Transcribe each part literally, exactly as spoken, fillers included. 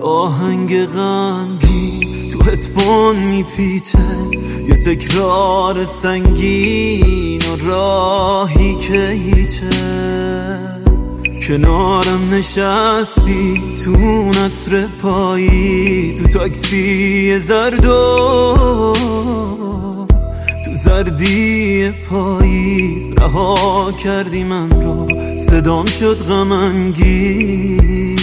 آهنگ غمگین تو هدفون میپیچه، یه تکرار سنگین و راهی که هیچه. کنارم نشستی تو نصر پایی، تو تاکسی زردو تو زردی پاییز رها کردی من رو، صدام شد غم انگیز.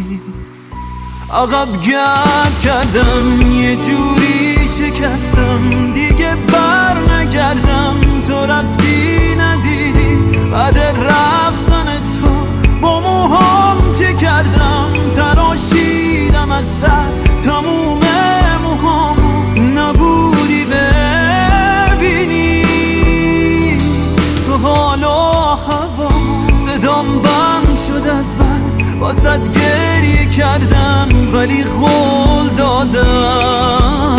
عقب گرد کردم یه جوری شکستم، دیگه بر نگردم. تو رفتی ندیدی بعد رفتن تو با موهام چه کردم، تراشیدم از سر تموم موهامو، نبودی ببینی تو حال و هوامو. صدام بند شد از بس واسد گریه کردم، ولی قول دادم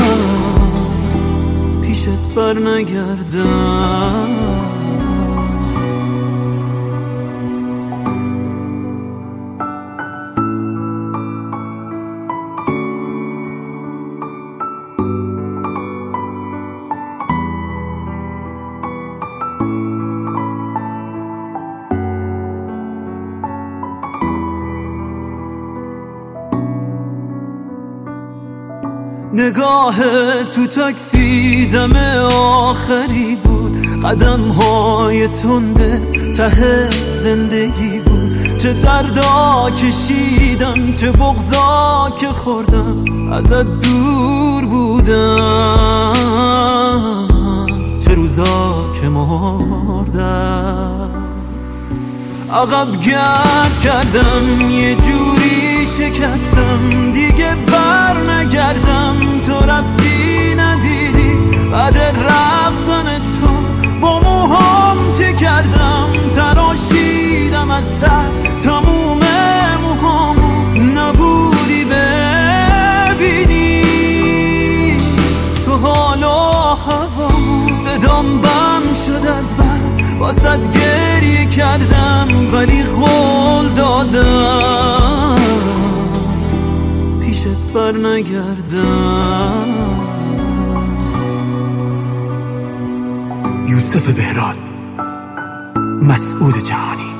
پیشت بر نگردم. نگاه تو تاکسی دم آخری بود، قدم های تندت ته زندگی بود. چه دردا کشیدم، چه بغضا که خوردم، ازت دور بودم، چه روزا که مردم. عقب گرد کردم یه جوری شکستم، دیگه بر نگردم. تو رفتی ندیدی بعد رفتن تو با موهام چه کردم، تراشیدم از سر تموم موهامو، نبودی ببینی تو حال و هوامو. صدام بم شد از بس واسد گریه کردم، ولی قول دادم پیشت بر نگردم. یوسف بهراد، مسعود جهانی.